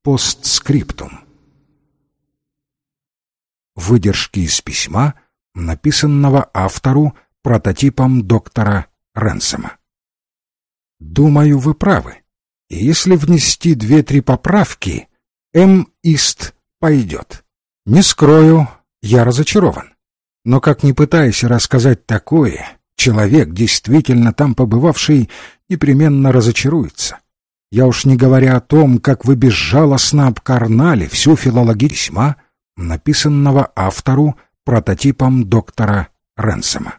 Постскриптум. Выдержки из письма, написанного автору прототипом доктора Ренсома. Думаю, вы правы. И если внести 2-3 поправки, Ист пойдет. Не скрою, я разочарован. Но как ни пытайся рассказать такое, человек, действительно там побывавший, непременно разочаруется. Я уж не говоря о том, как вы безжалостно обкарнали всю филологию письма, написанного автору прототипом доктора Ренсома.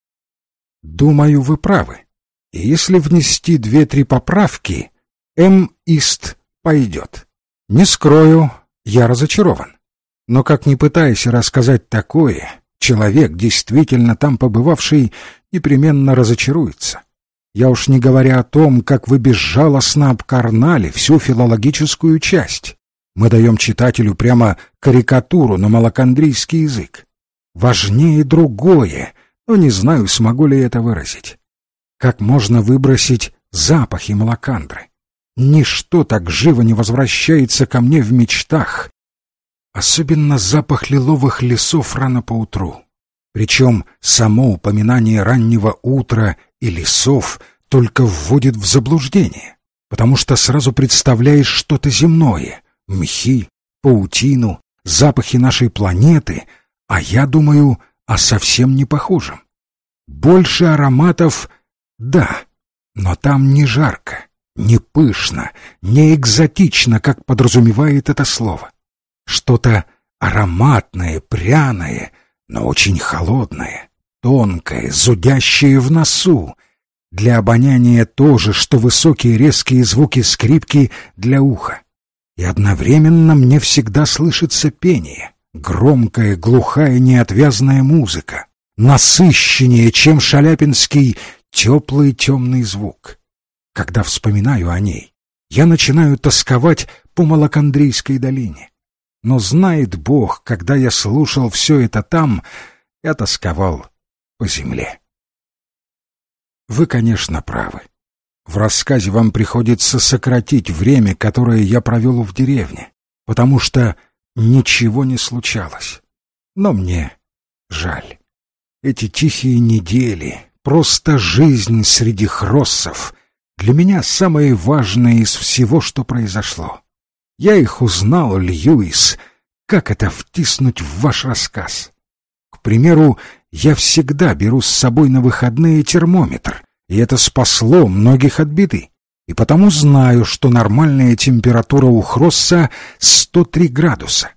Думаю, вы правы. И если внести 2-3 поправки, Ист пойдет. Не скрою, я разочарован. Но как ни пытайся рассказать такое, человек, действительно там побывавший, непременно разочаруется. Я уж не говоря о том, как вы безжалостно обкарнали всю филологическую часть. Мы даем читателю прямо карикатуру на малакандрийский язык. Важнее другое, но не знаю, смогу ли это выразить. Как можно выбросить запахи малакандры? Ничто так живо не возвращается ко мне в мечтах. Особенно запах лиловых лесов рано поутру. Причем само упоминание раннего утра и лесов только вводит в заблуждение, потому что сразу представляешь что-то земное — мхи, паутину, запахи нашей планеты, а я думаю о совсем не похожем. Больше ароматов — да, но там не жарко, не пышно, не экзотично, как подразумевает это слово. Что-то ароматное, пряное, но очень холодное, тонкое, зудящее в носу. Для обоняния то же, что высокие резкие звуки скрипки для уха. И одновременно мне всегда слышится пение, громкая, глухая, неотвязная музыка, насыщеннее, чем шаляпинский теплый темный звук. Когда вспоминаю о ней, я начинаю тосковать по Малакандрийской долине. Но знает Бог, когда я слушал все это там, я тосковал по земле. Вы, конечно, правы. В рассказе вам приходится сократить время, которое я провел в деревне, потому что ничего не случалось. Но мне жаль. Эти тихие недели, просто жизнь среди хроссов, для меня самое важное из всего, что произошло. Я их узнал, Льюис. Как это втиснуть в ваш рассказ? К примеру, я всегда беру с собой на выходные термометр, и это спасло многих от беды. И потому знаю, что нормальная температура у Хросса 103 градуса.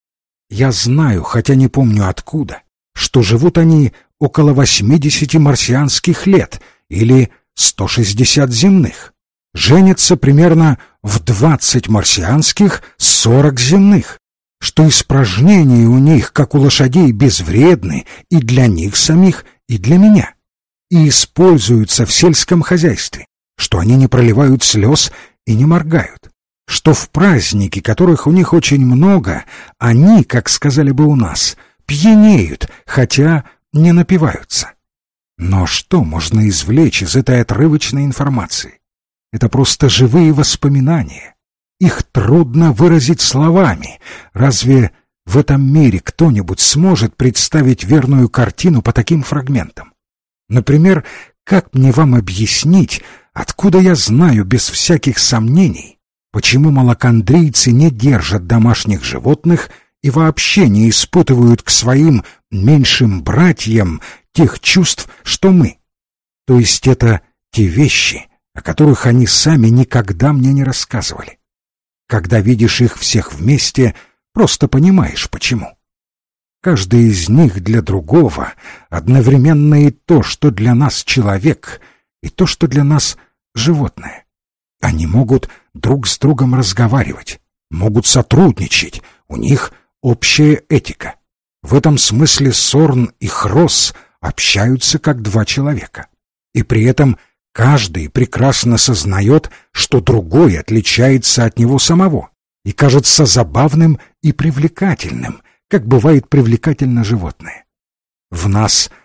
Я знаю, хотя не помню откуда, что живут они около 80 марсианских лет или 160 земных. Женятся примерно в 20 марсианских, 40 земных, что испражнения у них, как у лошадей, безвредны и для них самих, и для меня, и используются в сельском хозяйстве, что они не проливают слез и не моргают, что в праздники, которых у них очень много, они, как сказали бы у нас, пьянеют, хотя не напиваются. Но что можно извлечь из этой отрывочной информации? Это просто живые воспоминания. Их трудно выразить словами. Разве в этом мире кто-нибудь сможет представить верную картину по таким фрагментам? Например, как мне вам объяснить, откуда я знаю без всяких сомнений, почему малакандрийцы не держат домашних животных и вообще не испытывают к своим меньшим братьям тех чувств, что мы? То есть это те вещи, о которых они сами никогда мне не рассказывали. Когда видишь их всех вместе, просто понимаешь, почему. Каждый из них для другого одновременно и то, что для нас человек, и то, что для нас животное. Они могут друг с другом разговаривать, могут сотрудничать, у них общая этика. В этом смысле Сорн и Хросс общаются как два человека. И при этом каждый прекрасно сознает, что другой отличается от него самого и кажется забавным и привлекательным, как бывает привлекательно животное. В нас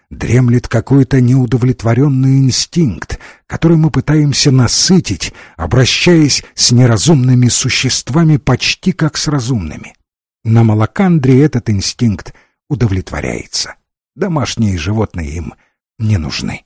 дремлет какой-то неудовлетворенный инстинкт, который мы пытаемся насытить, обращаясь с неразумными существами почти как с разумными. На Малакандре этот инстинкт удовлетворяется. Домашние животные им не нужны.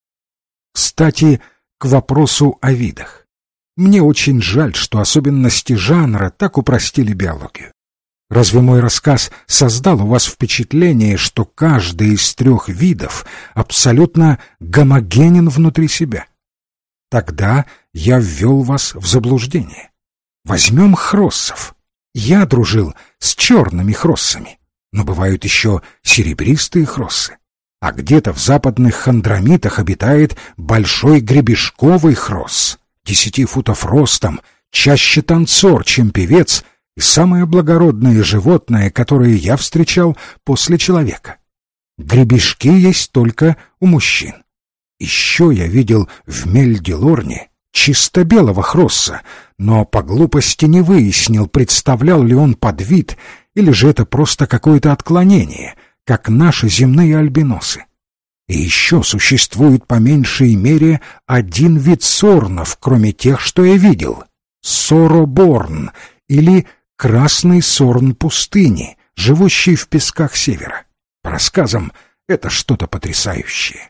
Кстати, к вопросу о видах. Мне очень жаль, что особенности жанра так упростили биологию. Разве мой рассказ создал у вас впечатление, что каждый из 3 видов абсолютно гомогенен внутри себя? Тогда я ввел вас в заблуждение. Возьмем хроссов. Я дружил с черными хроссами, но бывают еще серебристые хроссы. А где-то в западных хондромитах обитает большой гребешковый хросс, 10 футов ростом, чаще танцор, чем певец, и самое благородное животное, которое я встречал после человека. Гребешки есть только у мужчин. Еще я видел в Мель-де-Лорне чисто белого хросса, но по глупости не выяснил, представлял ли он подвид, или же это просто какое-то отклонение, как наши земные альбиносы. И еще существует по меньшей мере 1 вид сорнов, кроме тех, что я видел. Сороборн, или красный сорн пустыни, живущий в песках севера. По рассказам, это что-то потрясающее.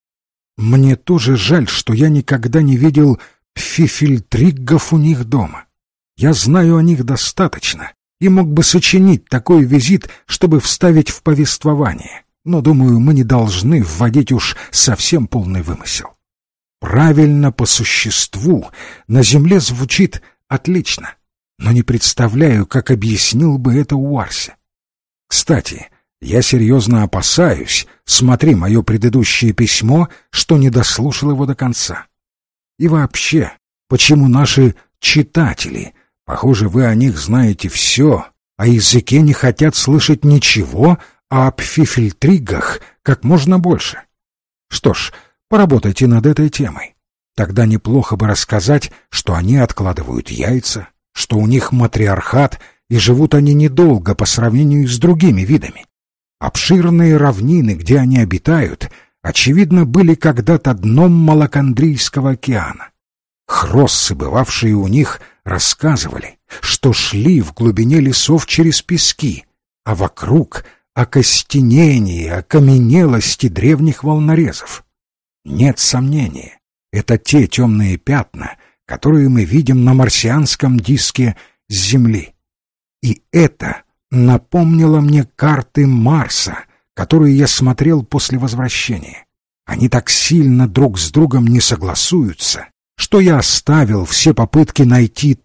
Мне тоже жаль, что я никогда не видел пфифельтриггов у них дома. Я знаю о них достаточно и мог бы сочинить такой визит, чтобы вставить в повествование, но, думаю, мы не должны вводить уж совсем полный вымысел. Правильно, по существу, на земле звучит отлично, но не представляю, как объяснил бы это Уарси. Кстати, я серьезно опасаюсь, смотри мое предыдущее письмо, что не дослушал его до конца. И вообще, почему наши читатели, похоже, вы о них знаете все, о языке не хотят слышать ничего, а об пфифельтриггах как можно больше? Что ж, поработайте над этой темой. Тогда неплохо бы рассказать, что они откладывают яйца, что у них матриархат, и живут они недолго по сравнению с другими видами. Обширные равнины, где они обитают, очевидно, были когда-то дном Малакандрийского океана. Хроссы, бывавшие у них, рассказывали, что шли в глубине лесов через пески, а вокруг окостенение, окаменелости древних волнорезов. Нет сомнения, это те темные пятна, которые мы видим на марсианском диске с Земли. И это напомнило мне карты Марса, которые я смотрел после возвращения. Они так сильно друг с другом не согласуются, что я оставил все попытки найти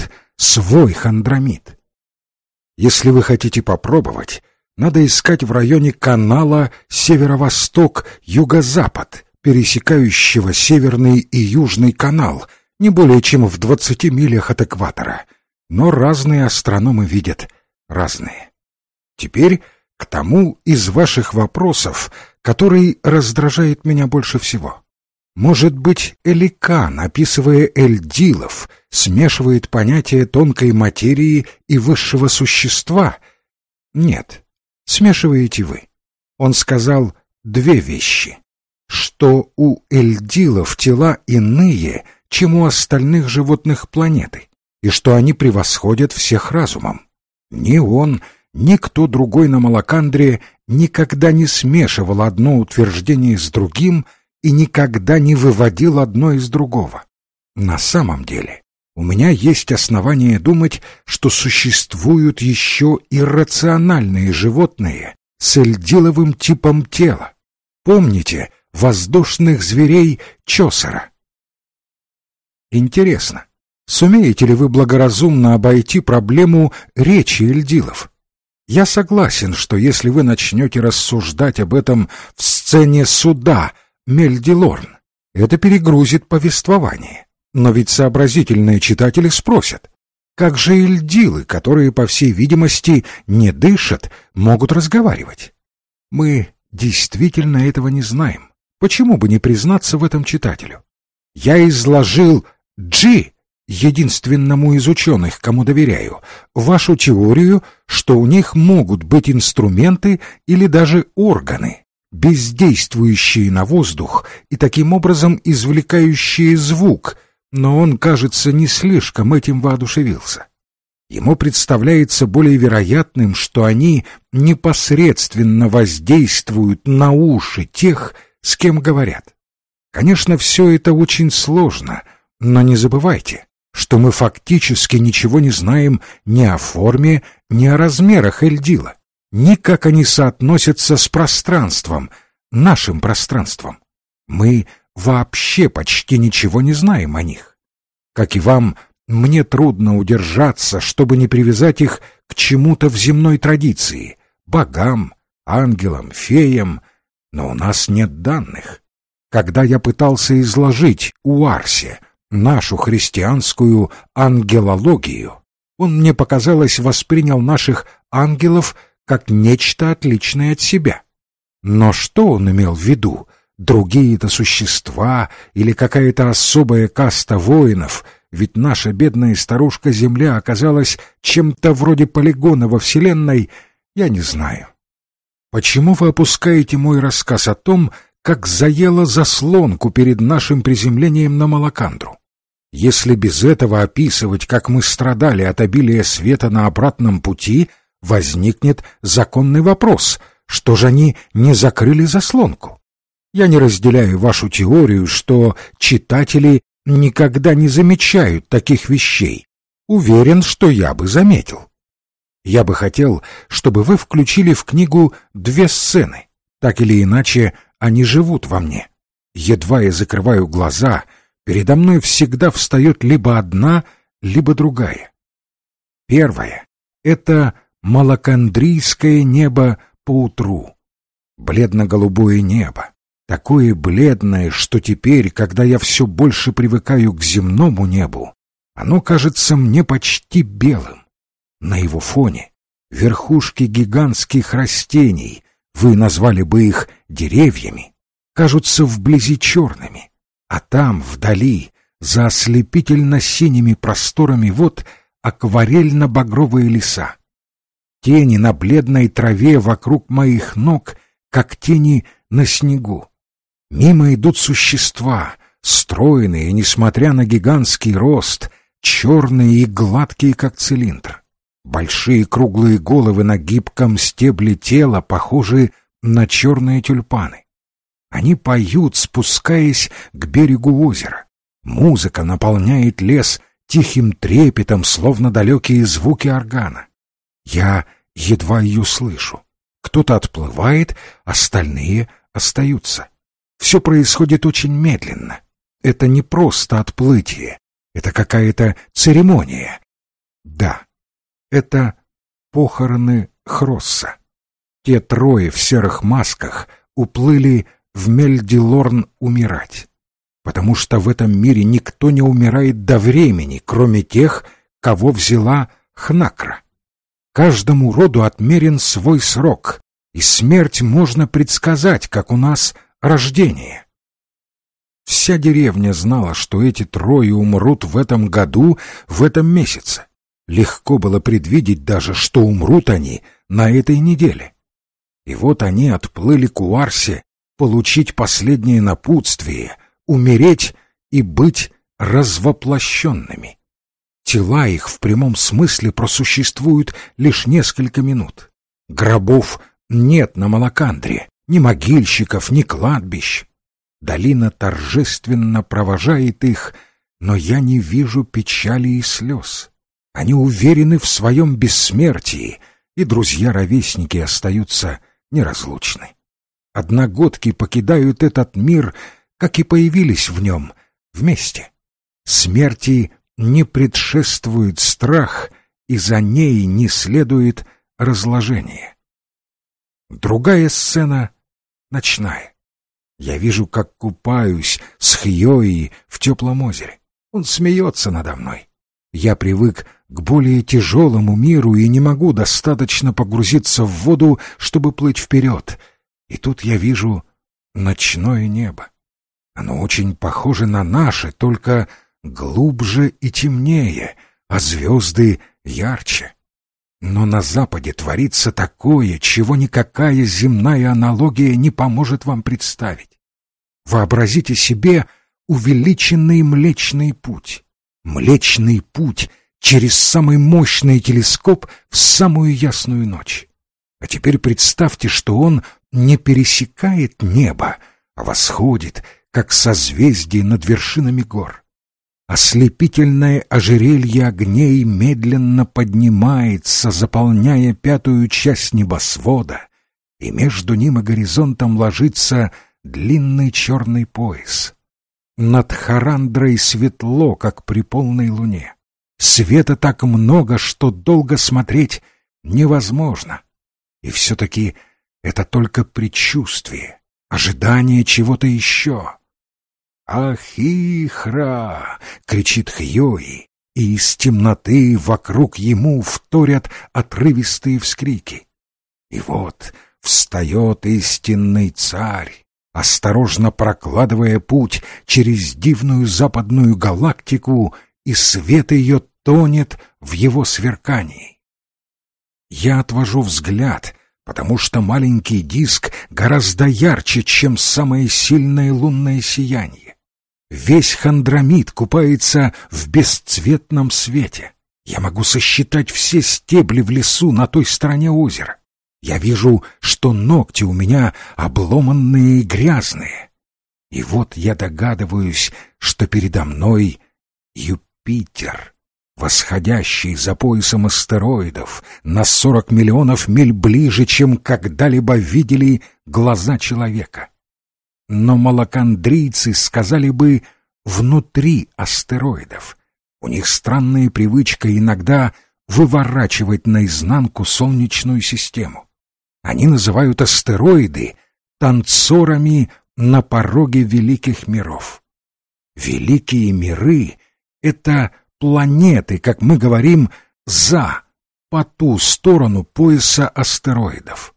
свой хондромит. Если вы хотите попробовать, надо искать в районе канала северо-восток-юго-запад, пересекающего Северный и Южный канал, не более чем в 20 милях от экватора. Но разные астрономы видят разные. Теперь к тому из ваших вопросов, который раздражает меня больше всего. Может быть, Эликан, описывая Эльдилов, смешивает понятия тонкой материи и высшего существа? Нет, смешиваете вы. Он сказал 2 вещи. Что у Эльдилов тела иные, чем у остальных животных планеты, и что они превосходят всех разумом. Ни он, ни кто другой на Малакандре никогда не смешивал одно утверждение с другим и никогда не выводил одно из другого. На самом деле, у меня есть основания думать, что существуют еще иррациональные животные с эльдиловым типом тела. Помните воздушных зверей Чосера? Интересно, сумеете ли вы благоразумно обойти проблему речи эльдилов? Я согласен, что если вы начнете рассуждать об этом в сцене суда Мель-де-Лорн, это перегрузит повествование. Но ведь сообразительные читатели спросят, как же эльдилы, которые, по всей видимости, не дышат, могут разговаривать? Мы действительно этого не знаем. Почему бы не признаться в этом читателю? Я изложил единственному из ученых, кому доверяю, вашу теорию, что у них могут быть инструменты или даже органы, бездействующие на воздух и таким образом извлекающие звук, но он, кажется, не слишком этим воодушевился. Ему представляется более вероятным, что они непосредственно воздействуют на уши тех, с кем говорят. Конечно, все это очень сложно, но не забывайте, что мы фактически ничего не знаем ни о форме, ни о размерах Эльдила, ни как они соотносятся с пространством, нашим пространством. Мы вообще почти ничего не знаем о них. Как и вам, мне трудно удержаться, чтобы не привязать их к чему-то в земной традиции, богам, ангелам, феям, но у нас нет данных. Когда я пытался изложить Уарсе нашу христианскую ангелологию, он, мне показалось, воспринял наших ангелов как нечто отличное от себя. Но что он имел в виду? Другие-то существа или какая-то особая каста воинов? Ведь наша бедная старушка-Земля оказалась чем-то вроде полигона во Вселенной, я не знаю. Почему вы опускаете мой рассказ о том, как заело заслонку перед нашим приземлением на Малакандру? Если без этого описывать, как мы страдали от обилия света на обратном пути, возникнет законный вопрос: что же они не закрыли заслонку? Я не разделяю вашу теорию, что читатели никогда не замечают таких вещей. Уверен, что я бы заметил. Я бы хотел, чтобы вы включили в книгу 2 сцены. Так или иначе, они живут во мне. Едва я закрываю глаза, передо мной всегда встает либо одна, либо другая. Первая — это малакандрийское небо поутру. Бледно-голубое небо. Такое бледное, что теперь, когда я все больше привыкаю к земному небу, оно кажется мне почти белым. На его фоне верхушки гигантских растений, вы назвали бы их деревьями, кажутся вблизи черными, а там, вдали, за ослепительно-синими просторами вод, акварельно-багровые леса. Тени на бледной траве вокруг моих ног, как тени на снегу. Мимо идут существа, стройные, несмотря на гигантский рост, черные и гладкие, как цилиндр. Большие круглые головы на гибком стебле тела похожи на черные тюльпаны. Они поют, спускаясь к берегу озера. Музыка наполняет лес тихим трепетом, словно далекие звуки органа. Я едва ее слышу. Кто-то отплывает, остальные остаются. Все происходит очень медленно. Это не просто отплытие, это какая-то церемония. Да, это похороны Хросса. Те 3 в серых масках уплыли в Мельдилорн умирать, потому что в этом мире никто не умирает до времени, кроме тех, кого взяла Хнакра. Каждому роду отмерен свой срок, и смерть можно предсказать, как у нас рождение. Вся деревня знала, что эти 3 умрут в этом году, в этом месяце. Легко было предвидеть даже, что умрут они на этой неделе. И вот они отплыли к Уарсе получить последнее напутствие, умереть и быть развоплощенными. Тела их в прямом смысле просуществуют лишь несколько минут. Гробов нет на Малакандре, ни могильщиков, ни кладбищ. Долина торжественно провожает их, но я не вижу печали и слез. Они уверены в своем бессмертии, и друзья-ровесники остаются неразлучны. Одногодки покидают этот мир, как и появились в нем, вместе. Смерти не предшествует страх, и за ней не следует разложение. Другая сцена — ночная. Я вижу, как купаюсь с Хьёи в теплом озере. Он смеется надо мной. Я привык к более тяжелому миру и не могу достаточно погрузиться в воду, чтобы плыть вперед. И тут я вижу ночное небо. Оно очень похоже на наше, только глубже и темнее, а звезды ярче. Но на Западе творится такое, чего никакая земная аналогия не поможет вам представить. Вообразите себе увеличенный Млечный Путь. Млечный Путь через самый мощный телескоп в самую ясную ночь. А теперь представьте, что он не пересекает небо, а восходит, как созвездие над вершинами гор. Ослепительное ожерелье огней медленно поднимается, заполняя пятую часть небосвода, и между ним и горизонтом ложится длинный черный пояс. Над Харандрой светло, как при полной луне. Света так много, что долго смотреть невозможно. И все-таки это только предчувствие, ожидание чего-то еще. «Ахихра!» — кричит Хьюи, и из темноты вокруг ему вторят отрывистые вскрики. И вот встает истинный царь, осторожно прокладывая путь через дивную западную галактику, и свет ее тонет в его сверкании. Я отвожу взгляд, потому что маленький диск гораздо ярче, чем самое сильное лунное сияние. Весь Хандромид купается в бесцветном свете. Я могу сосчитать все стебли в лесу на той стороне озера. Я вижу, что ногти у меня обломанные и грязные. И вот я догадываюсь, что передо мной Юпитер, восходящий за поясом астероидов на 40 миллионов миль ближе, чем когда-либо видели глаза человека. Но малакандрийцы сказали бы «внутри астероидов». У них странная привычка иногда выворачивать наизнанку Солнечную систему. Они называют астероиды танцорами на пороге великих миров. Великие миры — это планеты, как мы говорим, по ту сторону пояса астероидов.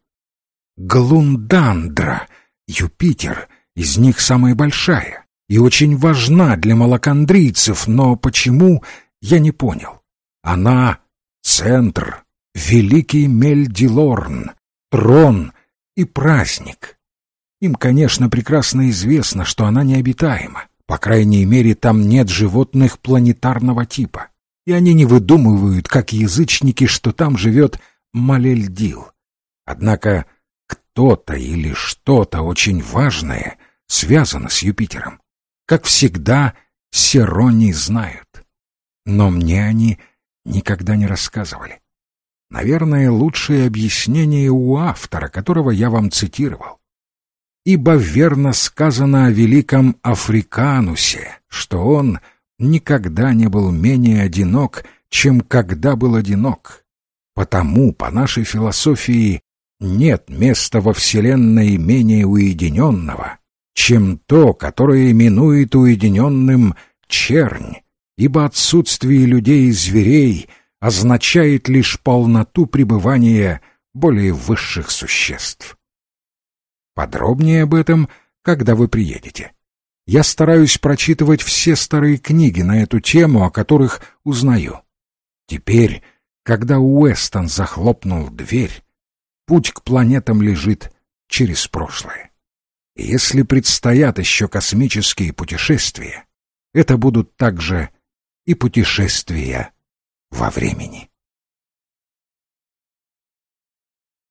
Глундандра, Юпитер, из них самая большая и очень важна для малакандрийцев, но почему, я не понял. Она — центр, великий Мельдилорн, трон и праздник. Им, конечно, прекрасно известно, что она необитаема. По крайней мере, там нет животных планетарного типа. И они не выдумывают, как язычники, что там живет Малельдил. Однако кто-то или что-то очень важное связано с Юпитером. Как всегда, Серони знают. Но мне они никогда не рассказывали. Наверное, лучшее объяснение у автора, которого я вам цитировал. Ибо верно сказано о великом Африканусе, что он никогда не был менее одинок, чем когда был одинок. Потому, по нашей философии, нет места во Вселенной менее уединенного, чем то, которое именует уединенным чернь, ибо отсутствие людей и зверей означает лишь полноту пребывания более высших существ. Подробнее об этом, когда вы приедете. Я стараюсь прочитывать все старые книги на эту тему, о которых узнаю. Теперь, когда Уэстон захлопнул дверь, путь к планетам лежит через прошлое. И если предстоят еще космические путешествия, это будут также и путешествия во времени.